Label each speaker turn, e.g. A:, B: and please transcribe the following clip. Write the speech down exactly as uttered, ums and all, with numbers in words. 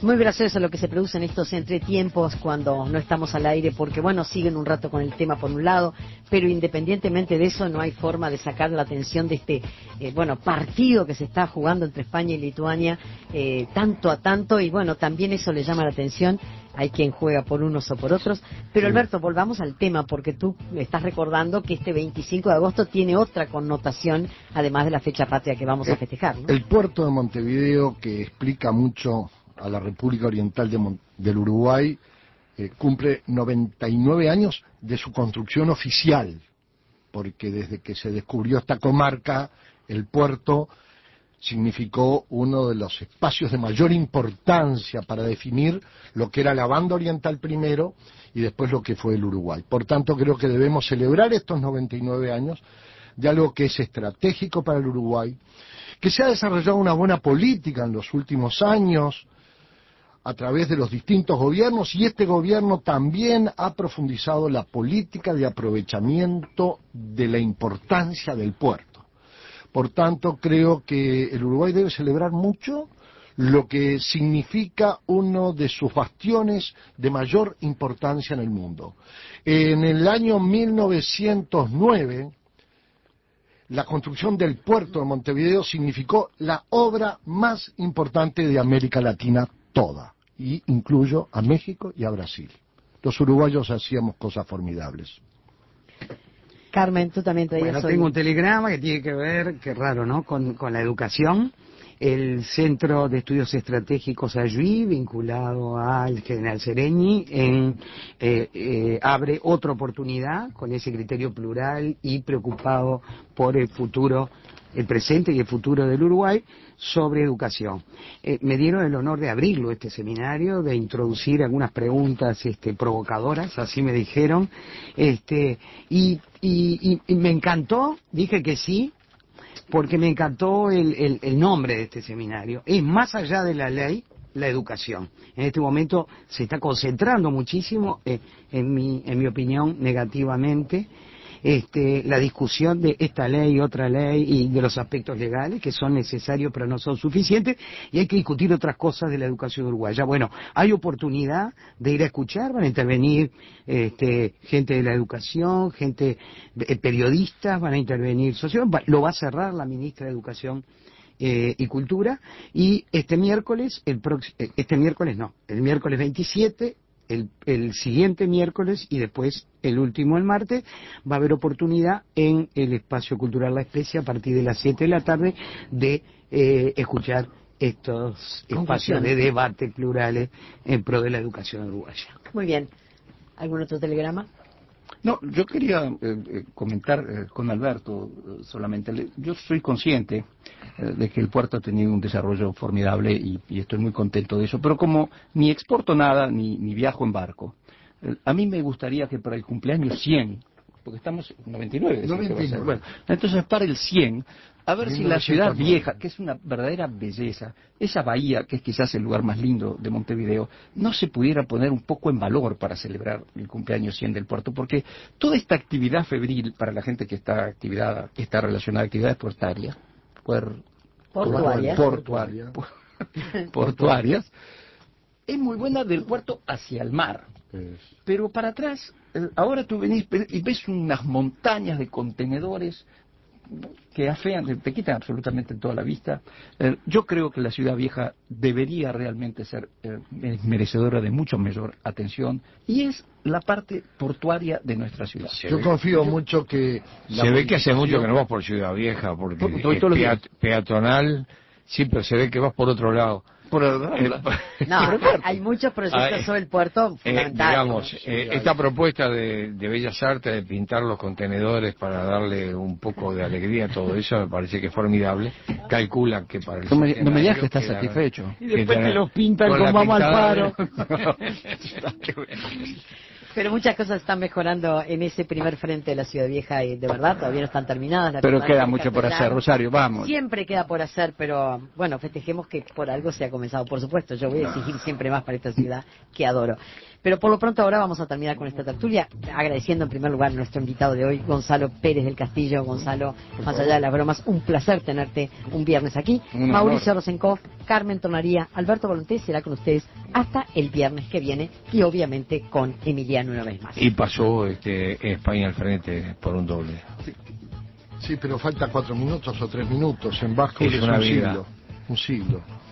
A: muy gracioso lo que se produce en estos entretiempos cuando no estamos al aire, porque bueno, siguen un rato con el tema por un lado, pero independientemente de eso no hay forma de sacar la atención de este eh, bueno partido que se está jugando entre España y Lituania, eh, tanto a tanto, y bueno, también eso le llama la atención. Hay quien juega por unos o por otros. Pero
B: Sí.
A: Alberto, volvamos al tema, porque tú estás recordando que este veinticinco de agosto tiene otra connotación, además de la fecha patria que vamos a festejar, ¿no?
B: El puerto de Montevideo, que explica mucho a la República Oriental de Mon- del Uruguay, eh, cumple noventa y nueve años de su construcción oficial, porque desde que se descubrió esta comarca, el puerto significó uno de los espacios de mayor importancia para definir lo que era la banda oriental primero y después lo que fue el Uruguay. Por tanto, creo que debemos celebrar estos noventa y nueve años de algo que es estratégico para el Uruguay, que se ha desarrollado una buena política en los últimos años a través de los distintos gobiernos, y este gobierno también ha profundizado la política de aprovechamiento de la importancia del puerto. Por tanto, creo que el Uruguay debe celebrar mucho lo que significa uno de sus bastiones de mayor importancia en el mundo. En el año mil novecientos nueve, la construcción del puerto de Montevideo significó la obra más importante de América Latina toda, y incluyo a México y a Brasil. Los uruguayos hacíamos cosas formidables.
A: Carmen, tú también traías
C: Bueno,
A: hoy.
C: tengo un telegrama que tiene que ver, qué raro, ¿no?, con, con la educación. El Centro de Estudios Estratégicos Ayuí, vinculado al General Sereñi, en, eh, eh, abre otra oportunidad con ese criterio plural y preocupado por el futuro, el presente y el futuro del Uruguay, sobre educación. Eh, me dieron el honor de abrirlo, este seminario, de introducir algunas preguntas este, provocadoras, así me dijeron, este, y, y, y, y me encantó, dije que sí, porque me encantó el, el, el nombre de este seminario. Es más allá de la ley, la educación. En este momento se está concentrando muchísimo, eh, en mi, en mi opinión, negativamente, este, la discusión de esta ley y otra ley y de los aspectos legales que son necesarios pero no son suficientes, y hay que discutir otras cosas de la educación uruguaya. Bueno, hay oportunidad de ir a escuchar, van a intervenir este, gente de la educación, gente, eh, periodistas, van a intervenir sociólogos, lo va a cerrar la ministra de Educación Eh, y Cultura, y este miércoles, el prox- este miércoles no, el miércoles veintisiete, el, el siguiente miércoles y después el último el martes, va a haber oportunidad en el Espacio Cultural La Especia a partir de las siete de la tarde de eh, escuchar estos espacios de debate plurales en pro de la educación uruguaya.
A: Muy bien. ¿Algún otro telegrama?
D: No, yo quería eh, eh, comentar eh, con Alberto eh, solamente. Le- Yo soy consciente eh, de que el puerto ha tenido un desarrollo formidable y, y estoy muy contento de eso, pero como ni exporto nada ni, ni viajo en barco, eh, a mí me gustaría que para el cumpleaños cien, porque estamos en noventa y nueve, decís que va a ser. Bueno, entonces para el cien, a ver si la ciudad vieja, que es una verdadera belleza, esa bahía que es quizás el lugar más lindo de Montevideo, no se pudiera poner un poco en valor para celebrar el cumpleaños cien del puerto, porque toda esta actividad febril para la gente que está actividad, que está relacionada a actividades portuarias, puer,
A: Portuarias.
D: portuarias, portuarias, portuarias, es muy buena del puerto hacia el mar. Pero para atrás, eh, ahora tú venís y ves unas montañas de contenedores que afean, te quitan absolutamente toda la vista. Eh, yo creo que la ciudad vieja debería realmente ser eh, merecedora de mucho mayor atención, y es la parte portuaria de nuestra ciudad.
B: Yo confío mucho que...
E: Se ve que hace mucho que no vas por Ciudad Vieja, porque
D: Por- por
E: es
D: todos los días.
E: peat- peatonal, siempre se ve que vas por otro lado.
D: Por el-
E: Eh,
A: No, hay muchos proyectos
E: Ah,
A: sobre el puerto
E: Eh,
A: fundamentales.
E: digamos,
A: ¿no?
E: eh, esta propuesta de, de Bellas Artes de pintar los contenedores para darle un poco de alegría a todo eso me parece que es formidable. Calculan que para el
D: No me, no me digas que estás
E: centenario
D: satisfecho.
C: Y después te los pintan
E: con
C: con
E: la
C: vamos al
E: pintada
C: paro.
A: Pero muchas cosas están mejorando en ese primer frente de la Ciudad Vieja y de verdad todavía no están terminadas. La
D: Pero
A: permanencia
D: queda
A: de
D: mucho por
A: Castellano.
D: hacer, Rosario, vamos.
A: Siempre queda por hacer, pero bueno, festejemos que por algo se ha comenzado. Por supuesto, yo voy a exigir siempre más para esta ciudad que adoro. Pero por lo pronto ahora vamos a terminar con esta tertulia, agradeciendo en primer lugar a nuestro invitado de hoy, Gonzalo Pérez del Castillo. Gonzalo, más allá de las bromas, un placer tenerte un viernes aquí.
E: Un
A: Mauricio
E: honor.
A: Rosenkopf, Carmen Tonaría, Alberto Volonté será con ustedes hasta el viernes que viene y obviamente con Emiliano una vez más.
E: Y pasó este, España al frente por un doble.
B: Sí, pero falta cuatro minutos o tres minutos. En básquetbol
E: Es
B: es
E: una
B: un
E: vida.
B: siglo. Un siglo.